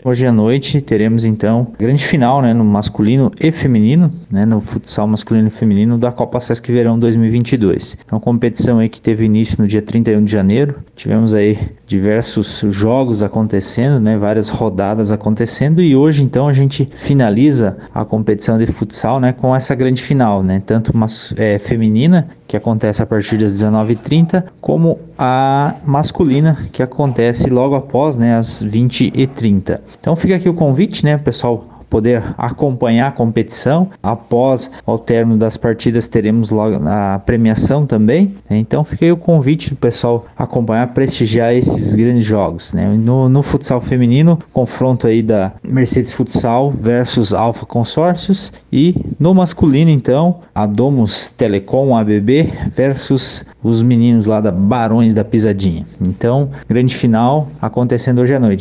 Hoje à noite teremos então grande final, né, no masculino e feminino, né, no futsal masculino e feminino da Copa Sesc Verão 2022. Então, competição aí que teve início no dia 31 de janeiro. Tivemos aí diversos jogos acontecendo, né, várias rodadas acontecendo, e hoje então a gente finaliza a competição de futsal, né, com essa grande final, né, tanto feminina, que acontece a partir das 19h30, como a masculina, que acontece logo após, né, às 20h30. Então fica aqui o convite, né, pessoal, poder acompanhar a competição. Após o término das partidas teremos logo a premiação também, né? Então fica aí o convite do pessoal acompanhar, prestigiar esses grandes jogos, né? No futsal feminino, confronto aí da Mercedes Futsal versus Alfa Consórcios, e no masculino então a Domus Telecom ABB versus os meninos lá da Barões da Pisadinha. Então grande final acontecendo hoje à noite.